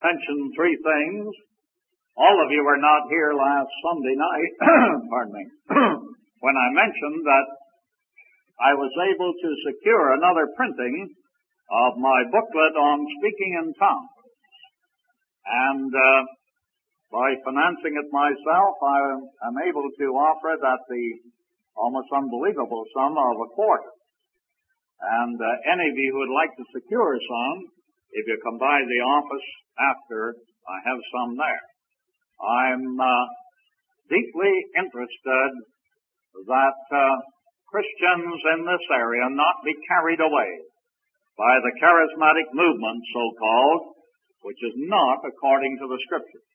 mention three things. All of you were not here last Sunday night, pardon me, when I mentioned that I was able to secure another printing of my booklet on speaking in tongues. And by financing it myself, I am able to offer it at the almost unbelievable sum of a quarter. And any of you who would like to secure some, if you come by the office after, I have some there. I'm deeply interested that Christians in this area not be carried away by the charismatic movement, so-called, which is not according to the Scriptures.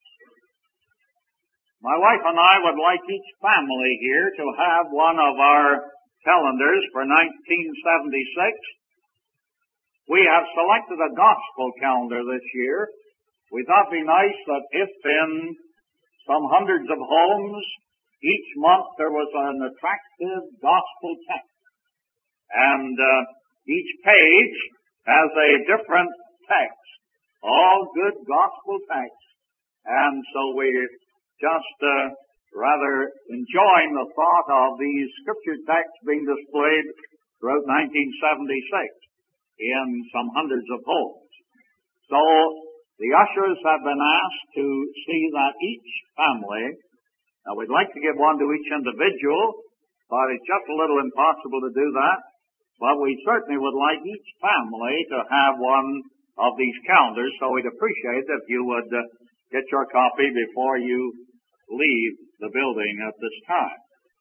My wife and I would like each family here to have one of our calendars for 1976. We have selected a gospel calendar this year. We thought it would be nice that if in some hundreds of homes each month there was an attractive gospel text. And each page has a different text, all good gospel texts. And so we're just rather enjoying the thought of these scripture texts being displayed throughout 1976 in some hundreds of homes. So the ushers have been asked to see that each family, now we'd like to give one to each individual, but it's just a little impossible to do that. But we certainly would like each family to have one of these calendars, so we'd appreciate if you would get your copy before you leave the building at this time.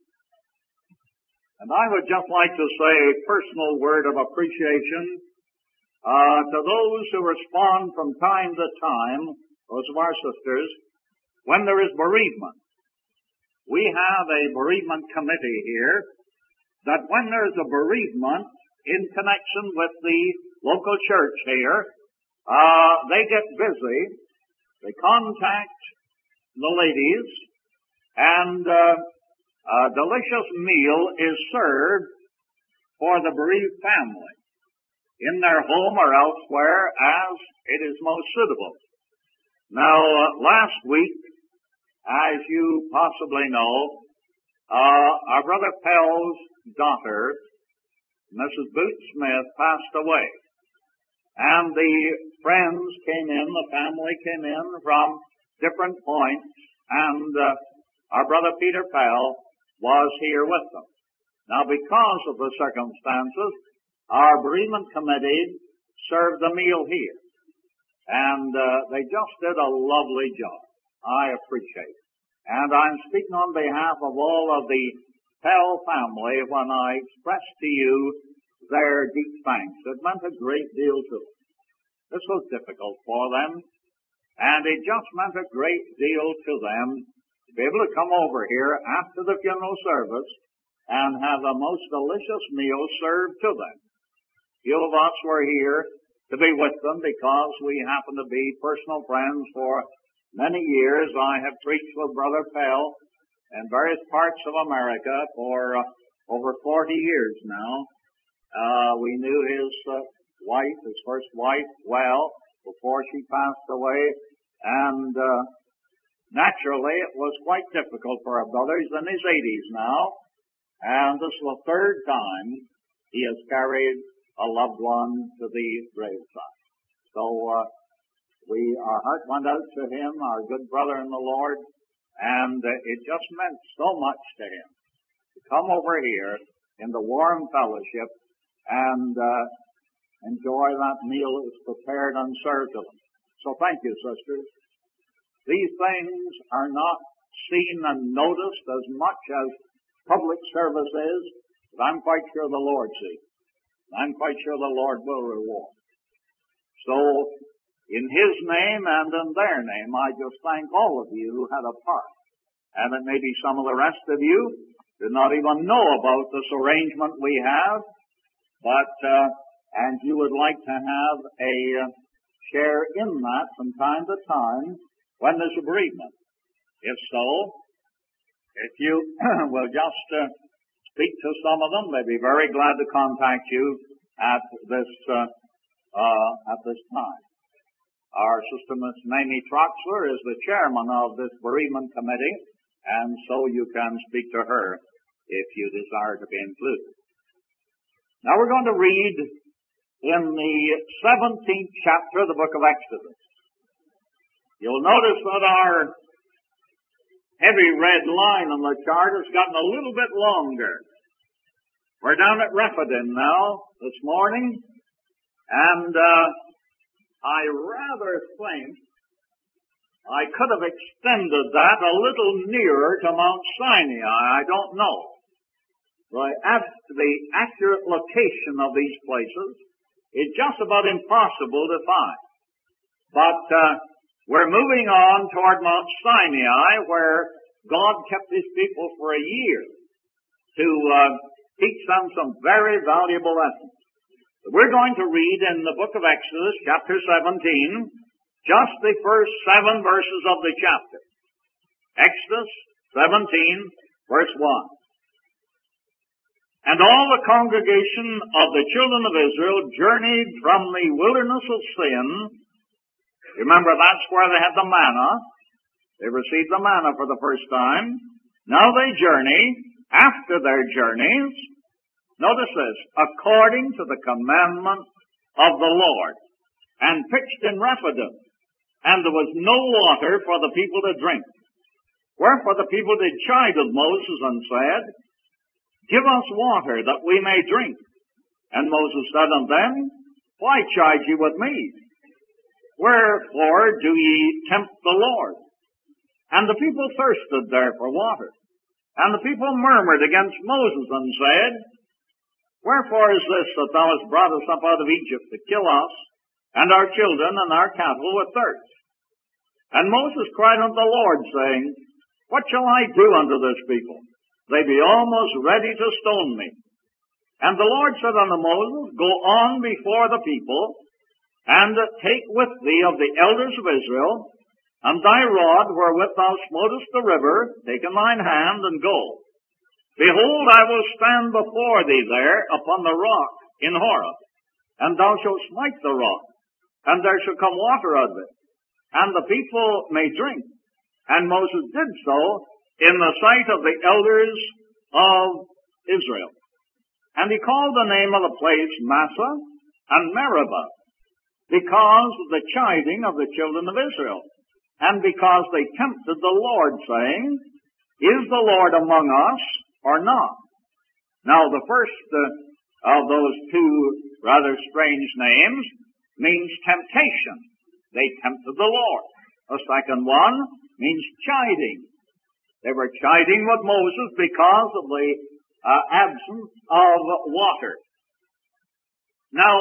And I would just like to say a personal word of appreciation to those who respond from time to time, those of our sisters, when there is bereavement. We have a bereavement committee here that when there is a bereavement in connection with the local church here, they get busy, they contact the ladies, and a delicious meal is served for the bereaved family in their home or elsewhere as it is most suitable. Now, last week, as you possibly know, our brother Pell's daughter, Mrs. Boots Smith, passed away. And the friends came in, the family came in from different points, and our brother Peter Pell was here with them. Now, because of the circumstances, our bereavement committee served the meal here. And they just did a lovely job. I appreciate it. And I'm speaking on behalf of all of the Pell family when I express to you their deep thanks. It meant a great deal to them. This was difficult for them, and it just meant a great deal to them to be able to come over here after the funeral service and have a most delicious meal served to them. Few of us were here to be with them because we happen to be personal friends for many years. I have preached with Brother Pell in various parts of America for over 40 years now. We knew his wife, his first wife, well before she passed away, and naturally it was quite difficult for our brother. He's in his 80s now, and this is the third time he has carried a loved one to the graveside. So our heart went out to him, our good brother in the Lord, and it just meant so much to him to come over here in the warm fellowship and enjoy that meal that was prepared and served to them. So thank you, sisters. These things are not seen and noticed as much as public service is, but I'm quite sure the Lord sees. I'm quite sure the Lord will reward. So, in His name and in their name, I just thank all of you who had a part. And it may be some of the rest of you did not even know about this arrangement we have, but, and you would like to have a share in that from time to time when there's a bereavement. If so, if you will just speak to some of them, they'd be very glad to contact you at this time. Our Sister Miss Mamie Troxler is the chairman of this bereavement committee, and so you can speak to her if you desire to be included. Now we're going to read in the 17th chapter of the book of Exodus. You'll notice that our heavy red line on the chart has gotten a little bit longer. We're down at Rephidim now this morning, and I rather think I could have extended that a little nearer to Mount Sinai. I don't know. The accurate location of these places is just about impossible to find. But we're moving on toward Mount Sinai, where God kept His people for a year to teach them some very valuable lessons. We're going to read in the book of Exodus, chapter 17, just the first 7 verses of the chapter. Exodus 17, verse 1. And all the congregation of the children of Israel journeyed from the wilderness of Sin. Remember, that's where they had the manna. They received the manna for the first time. Now they journey. After their journeys, notice this, according to the commandment of the Lord, and pitched in Rephidim, and there was no water for the people to drink. Wherefore the people did chide with Moses and said, Give us water that we may drink. And Moses said unto them, Why chide ye with me? Wherefore do ye tempt the Lord? And the people thirsted there for water. And the people murmured against Moses and said, Wherefore is this that thou hast brought us up out of Egypt to kill us, and our children and our cattle with thirst? And Moses cried unto the Lord, saying, What shall I do unto this people? They be almost ready to stone me. And the Lord said unto Moses, Go on before the people, and take with thee of the elders of Israel, and thy rod wherewith thou smotest the river, take in thine hand, and go. Behold, I will stand before thee there upon the rock in Horeb, and thou shalt smite the rock, and there shall come water out of it, and the people may drink. And Moses did so in the sight of the elders of Israel. And he called the name of the place Massah and Meribah, because of the chiding of the children of Israel, and because they tempted the Lord, saying, Is the Lord among us, or not? Now, the first of those two rather strange names means temptation. They tempted the Lord. The second one means chiding. They were chiding with Moses because of the absence of water. Now,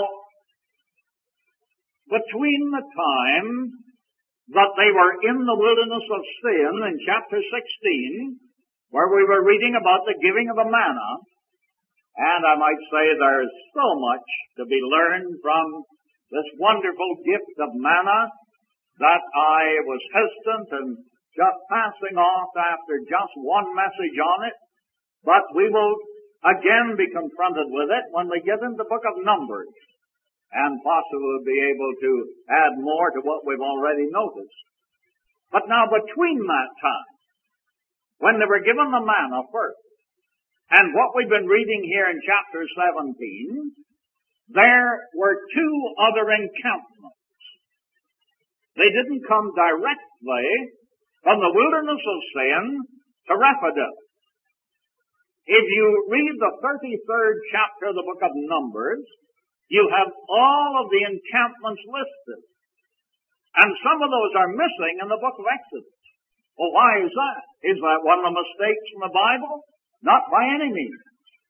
between the time that they were in the wilderness of Sin in chapter 16, where we were reading about the giving of the manna, and I might say there's so much to be learned from this wonderful gift of manna that I was hesitant in just passing off after just one message on it, but we will again be confronted with it when we get into the book of Numbers, and possibly be able to add more to what we've already noticed. But now between that time, when they were given the manna first, and what we've been reading here in chapter 17, there were 2 other encampments. They didn't come directly from the wilderness of Sin to Rephidim. If you read the 33rd chapter of the book of Numbers, you have all of the encampments listed. And some of those are missing in the book of Exodus. Well, why is that? Is that one of the mistakes in the Bible? Not by any means.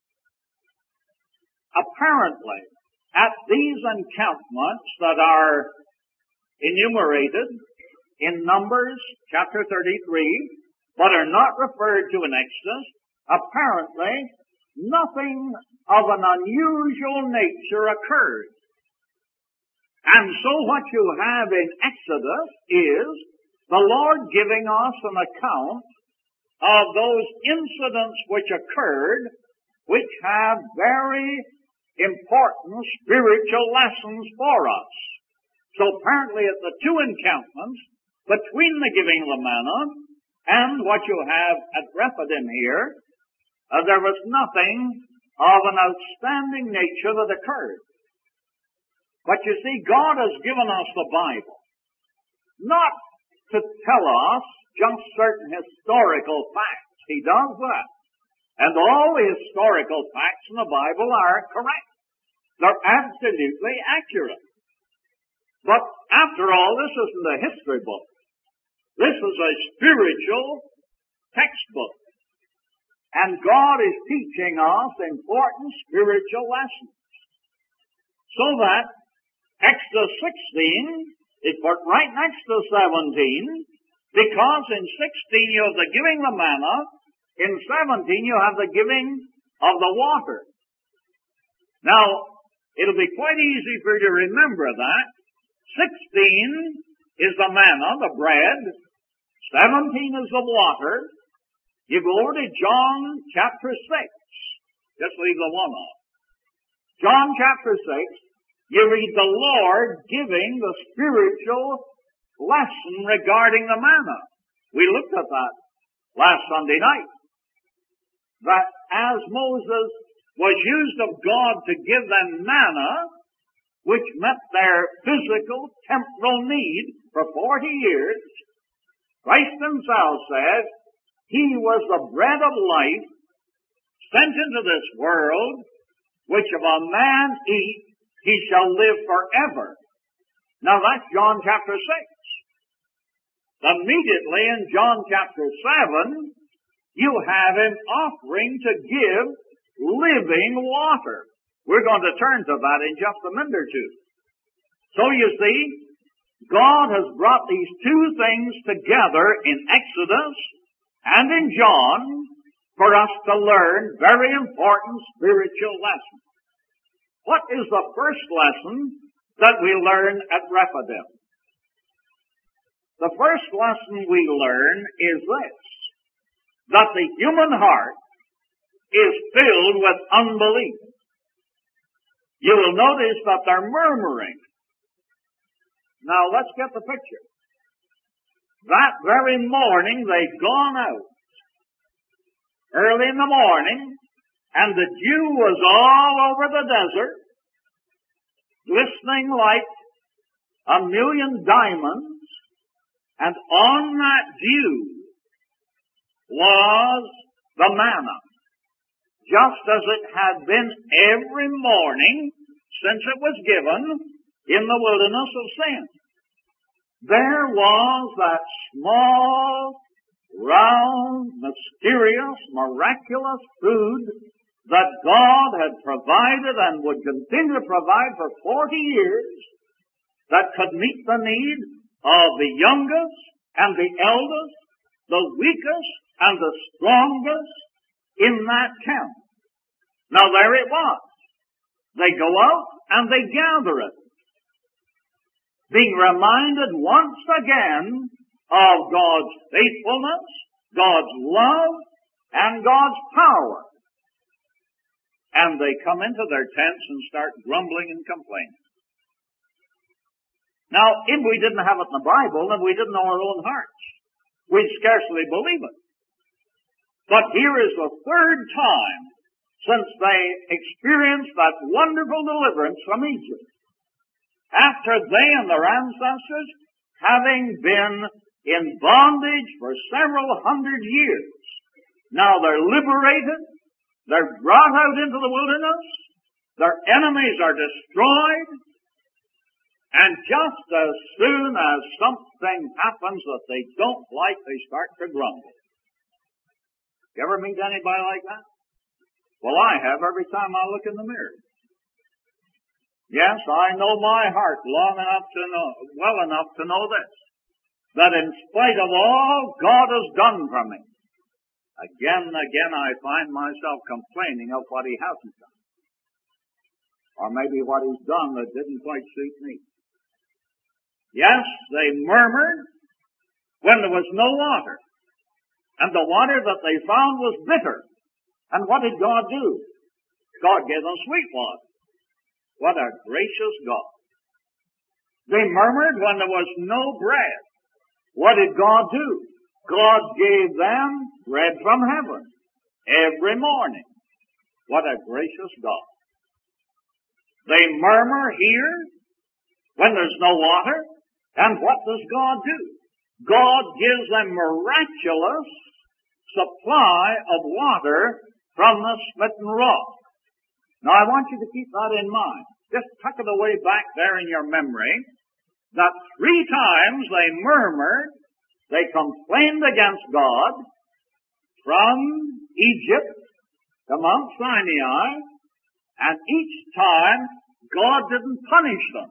Apparently, at these encampments that are enumerated in Numbers chapter 33, but are not referred to in Exodus, apparently nothing of an unusual nature occurred. And so what you have in Exodus is the Lord giving us an account of those incidents which occurred, which have very important spiritual lessons for us. So apparently at the two encampments, between the giving of the manna and what you have at Rephidim here, there was nothing of an outstanding nature that occurred. But you see, God has given us the Bible, not to tell us just certain historical facts. He does that. And all the historical facts in the Bible are correct. They're absolutely accurate. But after all, this isn't a history book. This is a spiritual textbook. And God is teaching us important spiritual lessons. So that Exodus 16 is put right next to 17, because in 16 you have the giving the manna, in 17 you have the giving of the water. Now, it'll be quite easy for you to remember that. 16 is the manna, the bread. 17 is the water. You go over to John chapter 6. Just leave the one off. John chapter 6, you read the Lord giving the spiritual lesson regarding the manna. We looked at that last Sunday night. That as Moses was used of God to give them manna, which met their physical, temporal need for 40 years, Christ himself said, He was the bread of life sent into this world, which if a man eat, he shall live forever. Now that's John chapter 6. Immediately in John chapter 7, you have him offering to give living water. We're going to turn to that in just a minute or two. So you see, God has brought these two things together in Exodus and in John for us to learn very important spiritual lessons. What is the first lesson that we learn at Rephidim? The first lesson we learn is this, that the human heart is filled with unbelief. You will notice that they're murmuring. Now let's get the picture. That very morning they'd gone out, early in the morning, and the dew was all over the desert, glistening like a million diamonds, and on that dew was the manna, just as it had been every morning since it was given in the wilderness of sin. There was that small, round, mysterious, miraculous food that God had provided and would continue to provide for 40 years that could meet the need of the youngest and the eldest, the weakest and the strongest in that camp. Now there it was. They go out and they gather it, being reminded once again of God's faithfulness, God's love, and God's power. And they come into their tents and start grumbling and complaining. Now, if we didn't have it in the Bible, and we didn't know our own hearts, we'd scarcely believe it. But here is the third time since they experienced that wonderful deliverance from Egypt, after they and their ancestors, having been in bondage for several hundred years, now they're liberated, they're brought out into the wilderness, their enemies are destroyed, and just as soon as something happens that they don't like, they start to grumble. You ever meet anybody like that? Well, I have every time I look in the mirror. Yes, I know my heart well enough to know this, that in spite of all God has done for me, again and again I find myself complaining of what He hasn't done. Or maybe what He's done that didn't quite suit me. Yes, they murmured when there was no water. And the water that they found was bitter. And what did God do? God gave them sweet water. What a gracious God. They murmured when there was no bread. What did God do? God gave them bread from heaven every morning. What a gracious God. They murmur here when there's no water. And what does God do? God gives them miraculous supply of water from the smitten rock. Now I want you to keep that in mind. Just tuck it away back there in your memory that 3 times they murmured, they complained against God from Egypt to Mount Sinai, and each time God didn't punish them.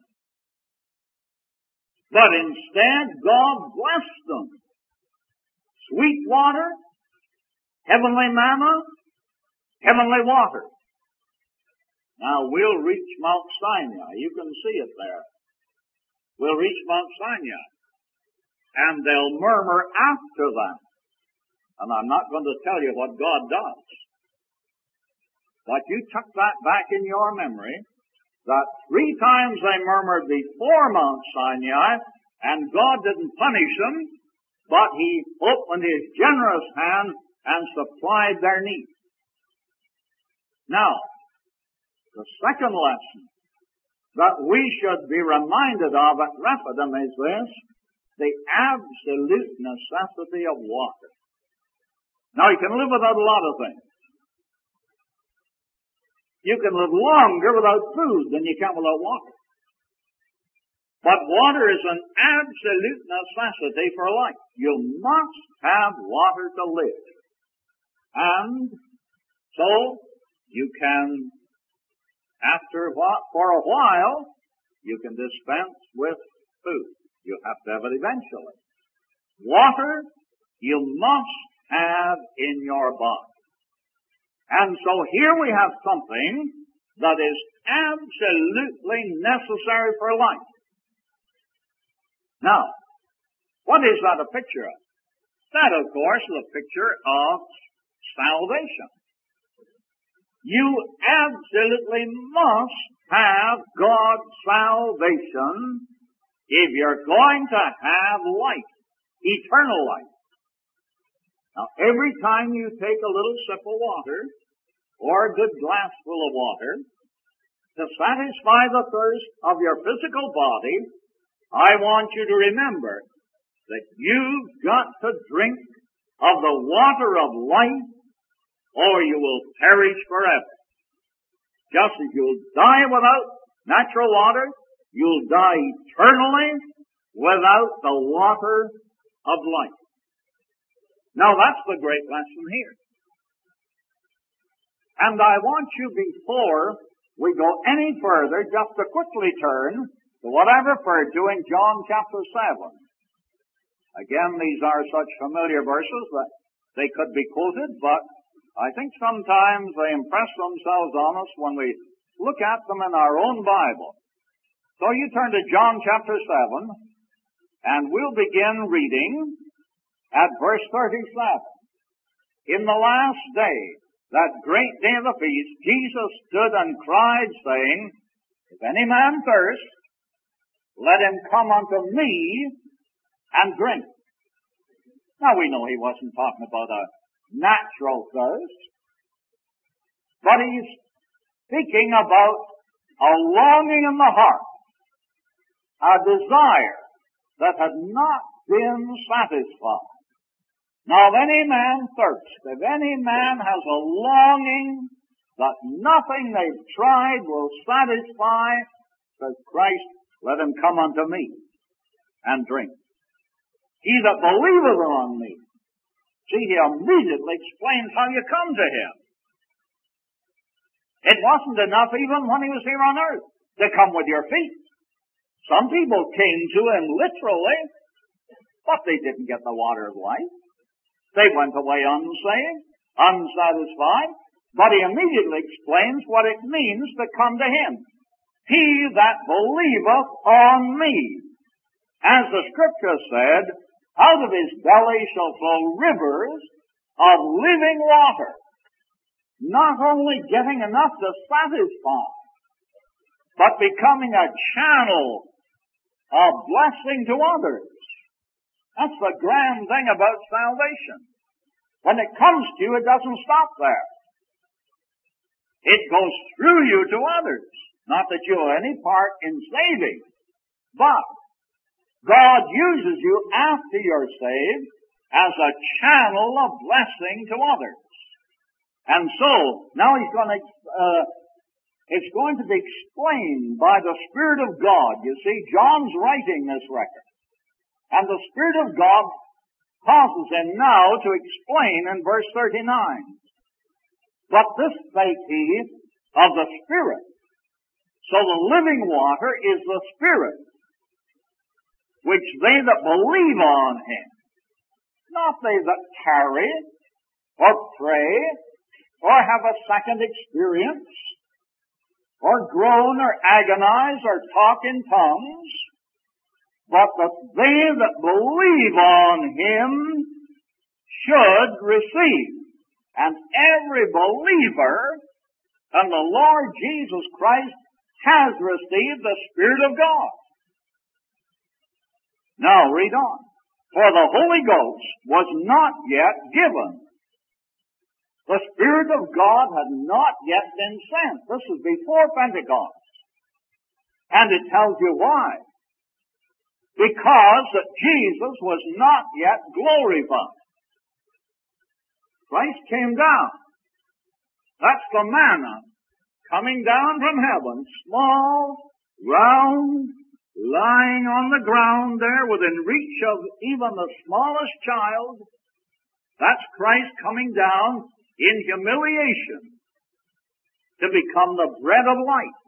But instead, God blessed them. Sweet water, heavenly manna, heavenly water. Now, we'll reach Mount Sinai. You can see it there. We'll reach Mount Sinai. And they'll murmur after that. And I'm not going to tell you what God does. But you tuck that back in your memory, that 3 times they murmured before Mount Sinai, and God didn't punish them, but He opened His generous hand and supplied their needs. Now, the second lesson that we should be reminded of at Rephidim is this: the absolute necessity of water. Now, you can live without a lot of things. You can live longer without food than you can without water. But water is an absolute necessity for life. You must have water to live. And so you can, for a while, you can dispense with food. You have to have it eventually. Water you must have in your body. And so here we have something that is absolutely necessary for life. Now, what is that a picture of? That, of course, is a picture of salvation. You absolutely must have God's salvation if you're going to have life, eternal life. Now, every time you take a little sip of water, or a good glass full of water, to satisfy the thirst of your physical body, I want you to remember that you've got to drink of the water of life, or you will perish forever. Just as you'll die without natural water, you'll die eternally without the water of life. Now that's the great lesson here. And I want you, before we go any further, just to quickly turn to what I referred to in John chapter 7. Again, these are such familiar verses that they could be quoted, but I think sometimes they impress themselves on us when we look at them in our own Bible. So you turn to John chapter 7, and we'll begin reading at verse 37. In the last day, that great day of the feast, Jesus stood and cried, saying, If any man thirst, let him come unto me and drink. Now we know he wasn't talking about a natural thirst, but he's speaking about a longing in the heart, a desire that had not been satisfied. Now, if any man thirst, if any man has a longing that nothing they've tried will satisfy, says Christ, let him come unto me and drink. He that believeth on me. See, he immediately explains how you come to him. It wasn't enough even when he was here on earth to come with your feet. Some people came to him literally, but they didn't get the water of life. They went away unsaved, unsatisfied, but he immediately explains what it means to come to him. He that believeth on me. As the Scripture said, out of his belly shall flow rivers of living water. Not only getting enough to satisfy, but becoming a channel a blessing to others. That's the grand thing about salvation. When it comes to you, it doesn't stop there. It goes through you to others. Not that you have any part in saving, but God uses you after you're saved as a channel of blessing to others. And so, now it's going to be explained by the Spirit of God. You see, John's writing this record. And the Spirit of God causes him now to explain in verse 39. But this spake he of the Spirit. So the living water is the Spirit, which they that believe on him, not they that tarry, or pray, or have a second experience, or groan, or agonize, or talk in tongues, but that they that believe on him should receive. And every believer in the Lord Jesus Christ has received the Spirit of God. Now read on. For the Holy Ghost was not yet given. The Spirit of God had not yet been sent. This is before Pentecost. And it tells you why. Because that Jesus was not yet glorified. Christ came down. That's the manna coming down from heaven, small, round, lying on the ground there within reach of even the smallest child. That's Christ coming down in humiliation to become the bread of life.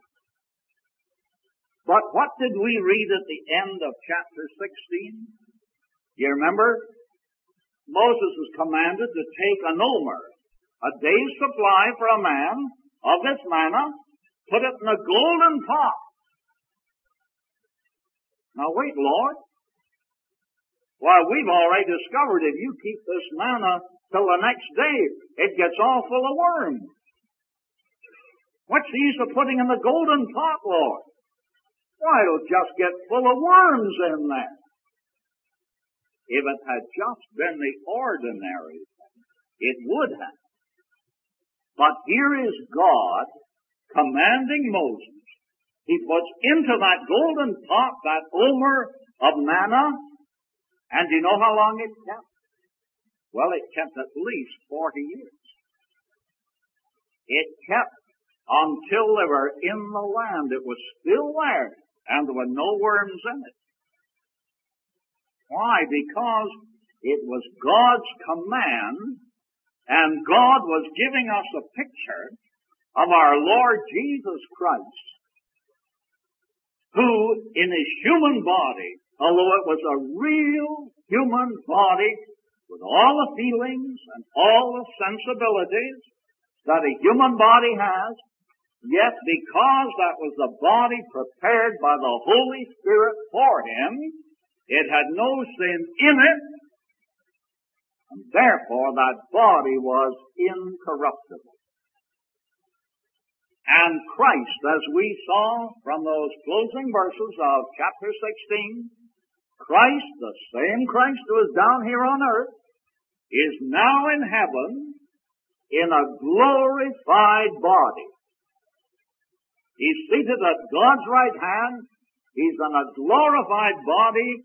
But what did we read at the end of chapter 16? You remember? Moses was commanded to take an omer, a day's supply for a man of this manna, put it in a golden pot. Now wait, Lord. Why, we've already discovered if you keep this manna till the next day, it gets all full of worms. What's the use of putting in the golden pot, Lord? Why, it'll just get full of worms in there. If it had just been the ordinary thing, it would have. But here is God commanding Moses. He puts into that golden pot that omer of manna, and do you know how long it kept? Well, it kept at least 40 years. It kept until they were in the land. It was still there, and there were no worms in it. Why? Because it was God's command, and God was giving us a picture of our Lord Jesus Christ, who in his human body, although it was a real human body with all the feelings and all the sensibilities that a human body has, yet because that was the body prepared by the Holy Spirit for him, it had no sin in it, and therefore that body was incorruptible. And Christ, as we saw from those closing verses of chapter 16, Christ, the same Christ who is down here on earth, is now in heaven in a glorified body. He's seated at God's right hand. He's in a glorified body.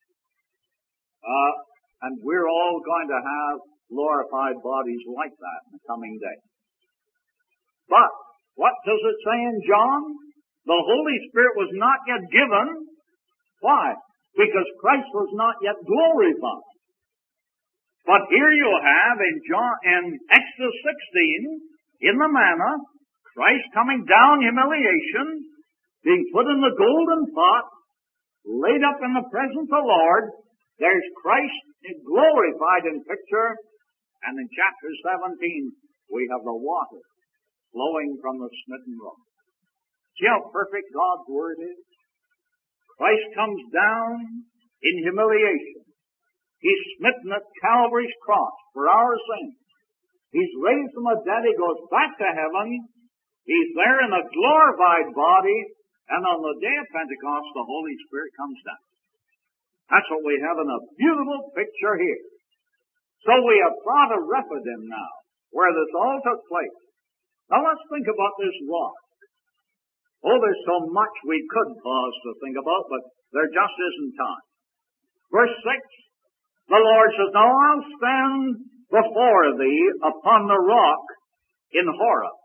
And we're all going to have glorified bodies like that in the coming day. But what does it say in John? The Holy Spirit was not yet given. Why? Because Christ was not yet glorified. But here you have in Exodus 16, in the manna, Christ coming down humiliation, being put in the golden pot, laid up in the presence of the Lord. There's Christ glorified in picture, and in chapter 17 we have the water flowing from the smitten rock. See how perfect God's Word is? Christ comes down in humiliation. He's smitten at Calvary's cross for our sins. He's raised from the dead. He goes back to heaven. He's there in a glorified body, And on the day of Pentecost, the Holy Spirit comes down. That's what we have in a beautiful picture here. So we have thought of Rephidim now, where this all took place. Now let's think about this rock. Oh, there's so much we could pause to think about, but there just isn't time. Verse 6, the Lord says, Now I'll stand before thee upon the rock in Horeb.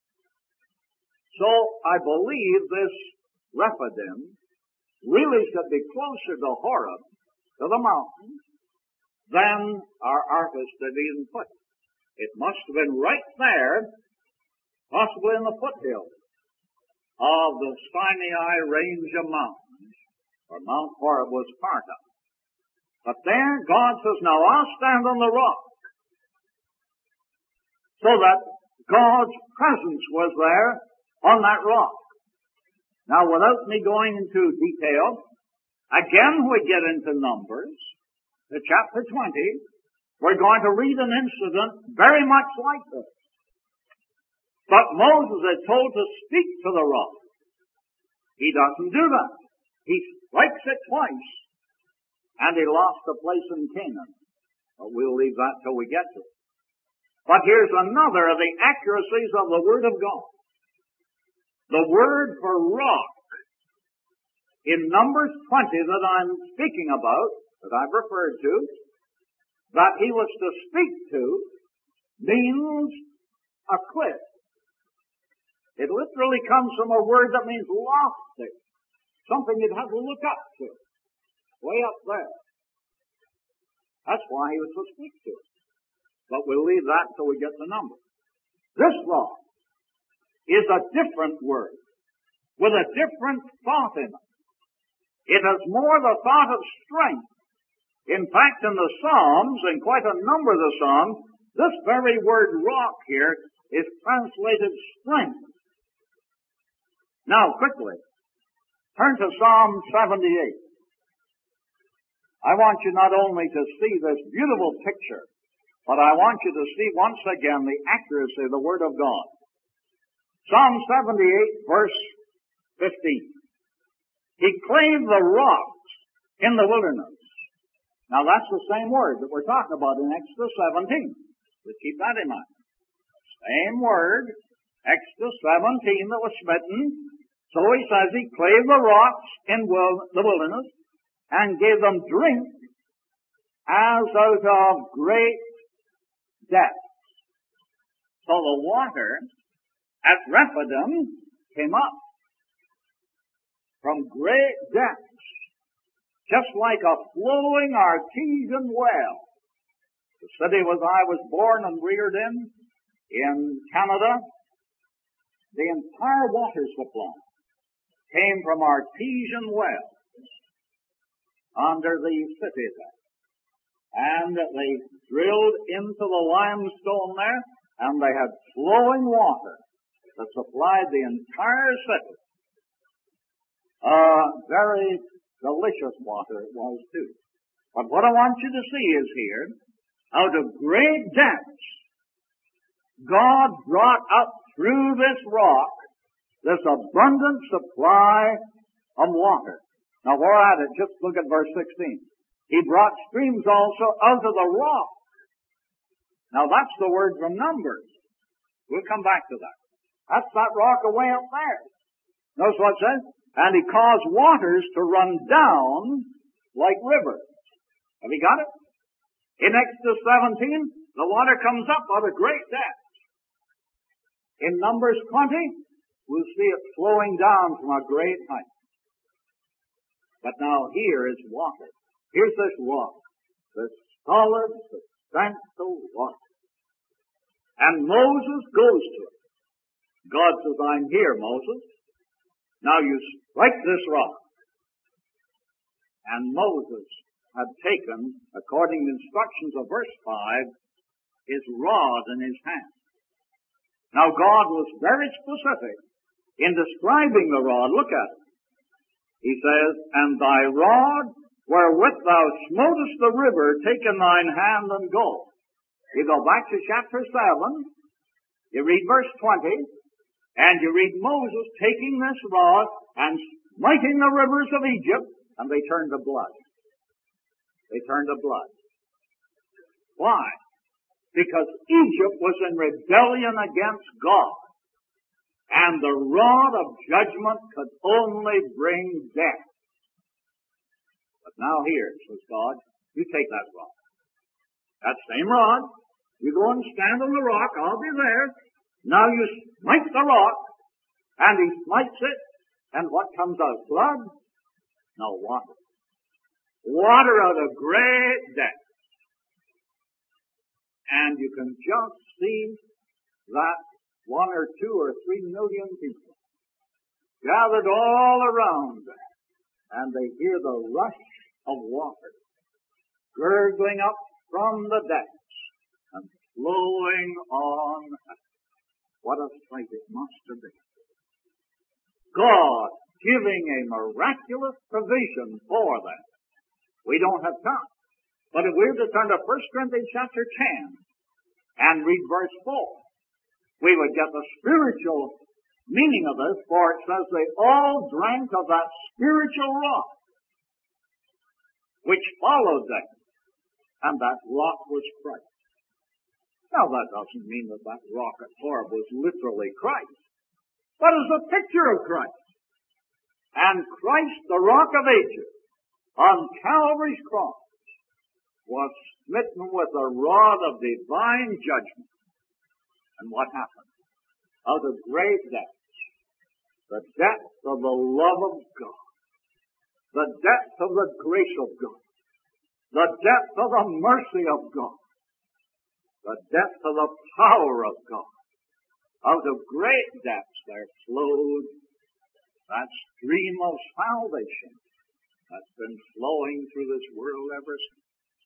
So I believe this Rephidim really should be closer to Horeb, to the mountain, than our artist had even put. It must have been right there, possibly in the foothills of the Sinai range of mountains, or Mount Horeb was part of. But there God says, Now I'll stand on the rock. So that God's presence was there on that rock. Now, without me going into detail, again we get into Numbers, the chapter 20, we're going to read an incident very much like this. But Moses is told to speak to the rock. He doesn't do that. He strikes it twice, and he lost a place in Canaan. But we'll leave that till we get to it. But here's another of the accuracies of the Word of God. The word for rock in Numbers 20 that I'm speaking about, that I've referred to, that he was to speak to, means a cliff. It literally comes from a word that means lofty, something you'd have to look up to, way up there. That's why he was to speak to it. But we'll leave that till we get to Numbers. This rock is a different word, with a different thought in it. It has more the thought of strength. In fact, in the Psalms, in quite a number of the Psalms, this very word rock here is translated strength. Now, quickly, turn to Psalm 78. I want you not only to see this beautiful picture, but I want you to see once again the accuracy of the Word of God. Psalm 78, verse 15. He clave the rocks in the wilderness. Now that's the same word that we're talking about in Exodus 17. Just keep that in mind. Same word, Exodus 17 that was smitten. So he says he clave the rocks in the wilderness and gave them drink as out of great depths. So the water at Rephidim came up from great depths, just like a flowing artesian well. The city I was born and reared in Canada, the entire water supply came from artesian wells under the city there. And they drilled into the limestone there, and they had flowing water that supplied the entire city. Very delicious water it was too. But what I want you to see is here, out of great depths, God brought up through this rock this abundant supply of water. Now we're at it. Just look at verse 16. He brought streams also out of the rock. Now that's the word from Numbers. We'll come back to that. That's that rock away up there. Notice what it says? And he caused waters to run down like rivers. Have you got it? In Exodus 17, the water comes up out of great depths. In Numbers 20, we'll see it flowing down from a great height. But now here is water. Here's this rock. This solid, substantial rock. And Moses goes to it. God says, I'm here, Moses. Now you strike this rock. And Moses had taken, according to instructions of verse 5, his rod in his hand. Now God was very specific in describing the rod. Look at it. He says, and thy rod wherewith thou smotest the river, take in thine hand and go. You go back to chapter 7, you read verse 20, and you read Moses taking this rod and smiting the rivers of Egypt, and they turned to blood. They turned to blood. Why? Because Egypt was in rebellion against God, and the rod of judgment could only bring death. But now here, says God, you take that rod. That same rod, you go and stand on the rock, I'll be there. Now you smite the rock, and he smites it, and what comes out? Blood? No, water. Water out of great depth. And you can just see that 1 or 2 or 3 million people gathered all around there, and they hear the rush of water gurgling up from the depths and flowing on. What a sight it must have been. God giving a miraculous provision for them. We don't have time. But if we were to turn to 1 Corinthians chapter 10 and read verse 4, we would get the spiritual meaning of this, for it says they all drank of that spiritual rock which followed them, and that rock was Christ. Now that doesn't mean that that rock at Horeb was literally Christ, but is a picture of Christ. And Christ, the rock of ages, on Calvary's cross, was smitten with a rod of divine judgment. And what happened? Out of great depths, the depth of the love of God, the depth of the grace of God, the depth of the mercy of God, the depth of the power of God, out of great depths there flowed that stream of salvation that's been flowing through this world ever since.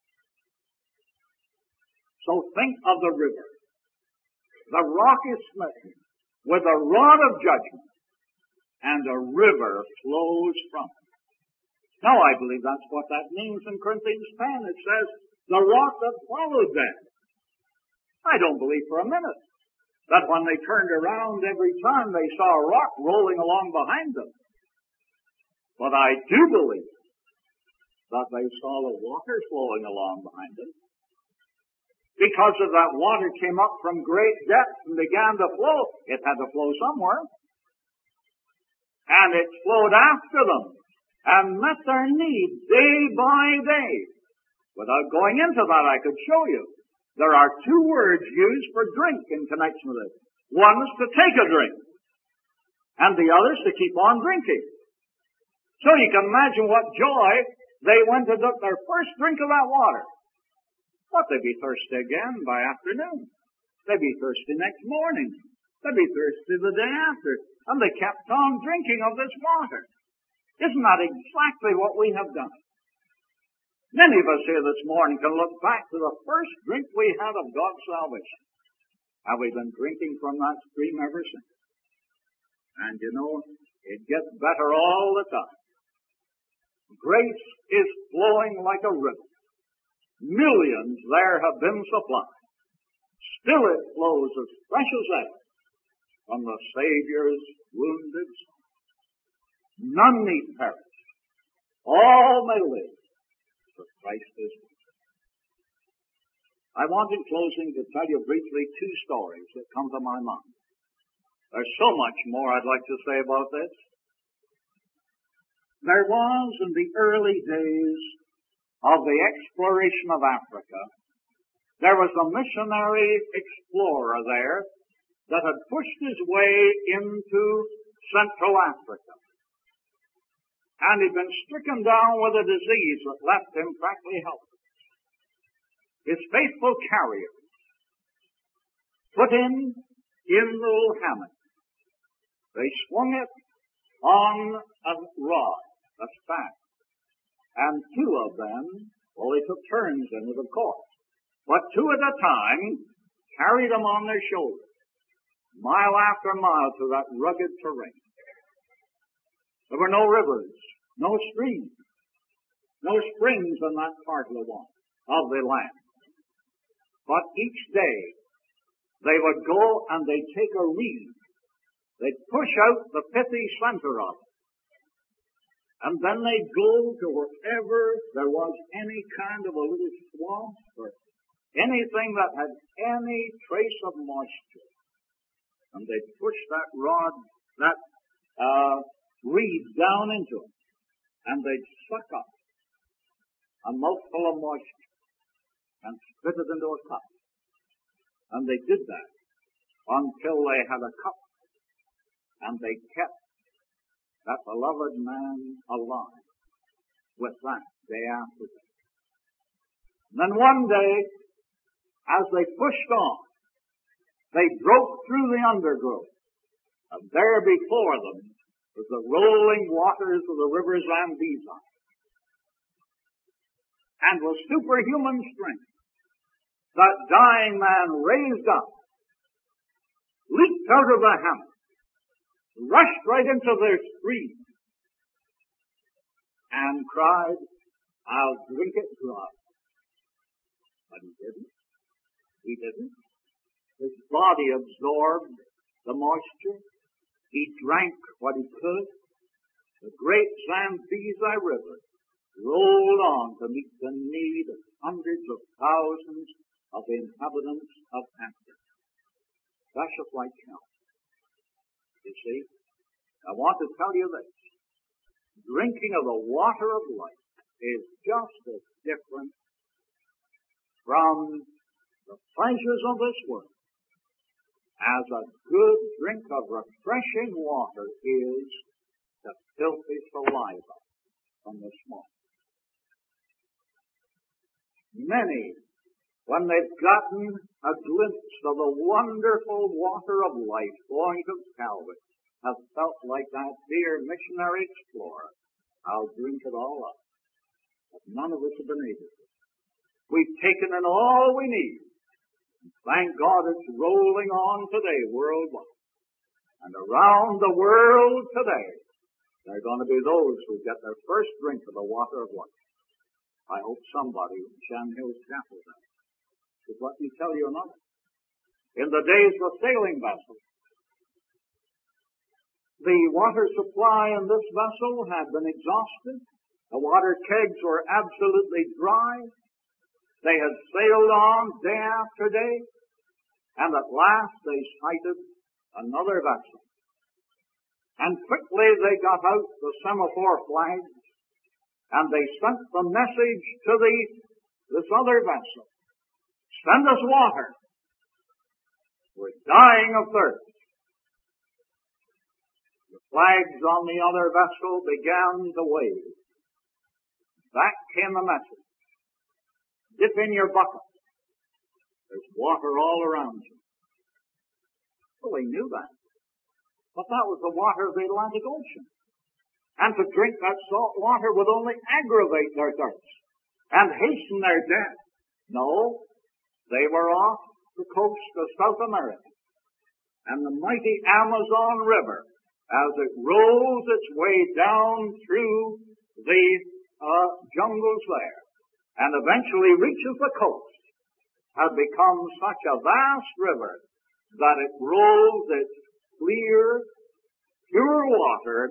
So think of the river. The rock is smitten with a rod of judgment, and a river flows from it. Now I believe that's what that means in Corinthians 10. It says, the rock that followed them. I don't believe for a minute that when they turned around every time they saw a rock rolling along behind them. But I do believe that they saw the water flowing along behind them. Because of that water came up from great depths and began to flow. It had to flow somewhere. And it flowed after them and met their needs day by day. Without going into that, I could show you. There are 2 words used for drink in connection with it. One is to take a drink, and the other is to keep on drinking. So you can imagine what joy they went to took their first drink of that water. But they'd be thirsty again by afternoon. They'd be thirsty next morning. They'd be thirsty the day after. And they kept on drinking of this water. Isn't that exactly what we have done? Many of us here this morning can look back to the first drink we had of God's salvation. And we've been drinking from that stream ever since. And you know, it gets better all the time. Grace is flowing like a river. Millions there have been supplied. Still it flows as fresh as ever from the Savior's wounded soul. None need perish. All may live, for Christ is with us. I want in closing to tell you briefly 2 stories that come to my mind. There's so much more I'd like to say about this. There was in the early days of the exploration of Africa, there was a missionary explorer there that had pushed his way into Central Africa. And he'd been stricken down with a disease that left him practically helpless. His faithful carriers put in the little hammock. They swung it on a rod, a staff. And 2 of them, well, they took turns in it, of course. But 2 at a time carried them on their shoulders, mile after mile through that rugged terrain. There were no rivers, no streams, no springs in that part of the land. But each day, they would go and they'd take a reed. They'd push out the pithy center of it. And then they'd go to wherever there was any kind of a little swamp or anything that had any trace of moisture. And they'd push that rod, that reed down into it. And they'd suck up a mouthful of moisture and spit it into a cup. And they did that until they had a cup. And they kept that beloved man alive with that day after day. And then one day, as they pushed on, they broke through the undergrowth. And there before them was the rolling waters of the river Zambezi. And with superhuman strength, that dying man raised up, leaped out of the hammock, rushed right into their stream, and cried, "I'll drink it dry." But he didn't. He didn't. His body absorbed the moisture. He drank what he could. The great Zambezi River rolled on to meet the need of hundreds of thousands of the inhabitants of Africa. That's just like hell. You see, I want to tell you this. Drinking of the water of life is just as different from the pleasures of this world as a good drink of refreshing water is the filthy saliva from the swamp. Many, when they've gotten a glimpse of the wonderful water of life flowing to Calvary, have felt like that dear missionary explorer, "I'll drink it all up." But none of us have been able to. We've taken in all we need. And thank God it's rolling on today worldwide. And around the world today, there are going to be those who get their first drink of the water of life. I hope somebody in Shan Hills Chapel does. But let me tell you another. In the days of sailing vessels, the water supply in this vessel had been exhausted. The water kegs were absolutely dry. They had sailed on day after day, and at last they sighted another vessel. And quickly they got out the semaphore flags, and they sent the message to this other vessel. "Send us water. We're dying of thirst." The flags on the other vessel began to wave. Back came the message. "Dip in your bucket. There's water all around you." Well, they knew that. But that was the water of the Atlantic Ocean. And to drink that salt water would only aggravate their thirst and hasten their death. No, they were off the coast of South America. And the mighty Amazon River, as it rolls its way down through the jungles there, and eventually reaches the coast, had become such a vast river that it rolls its clear, pure water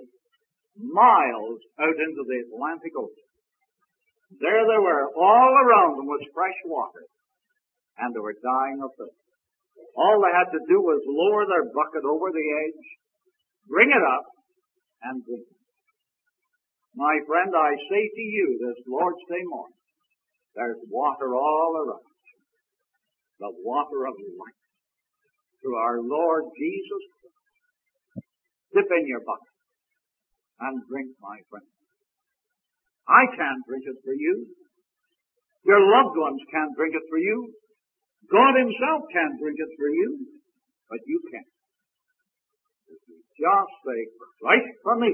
miles out into the Atlantic Ocean. There they were, all around them was fresh water, and they were dying of thirst. All they had to do was lower their bucket over the edge, bring it up, and drink it. My friend, I say to you this Lord's Day morning, there's water all around you. The water of life. Through our Lord Jesus Christ. Dip in your bucket and drink, my friend. I can't drink it for you. Your loved ones can't drink it for you. God Himself can't drink it for you. But you can. If you just say, "Christ for me,"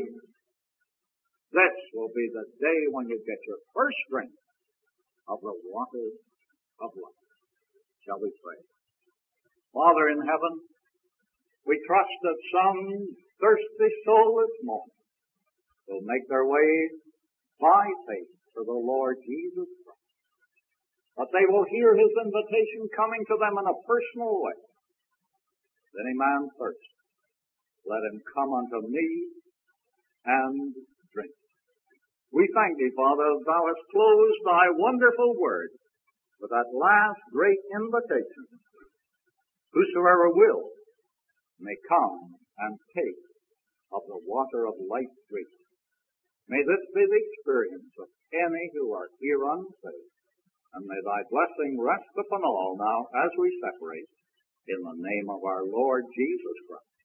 this will be the day when you get your first drink of the water of life. Shall we pray? Father in heaven, we trust that some thirsty soul this morning will make their way by faith to the Lord Jesus Christ. That they will hear His invitation coming to them in a personal way. If any man thirst, let him come unto me and drink. We thank thee, Father, that thou hast closed thy wonderful word with that last great invitation. Whosoever will may come and take of the water of life drink. May this be the experience of any who are here unsaved, and may thy blessing rest upon all now as we separate, in the name of our Lord Jesus Christ.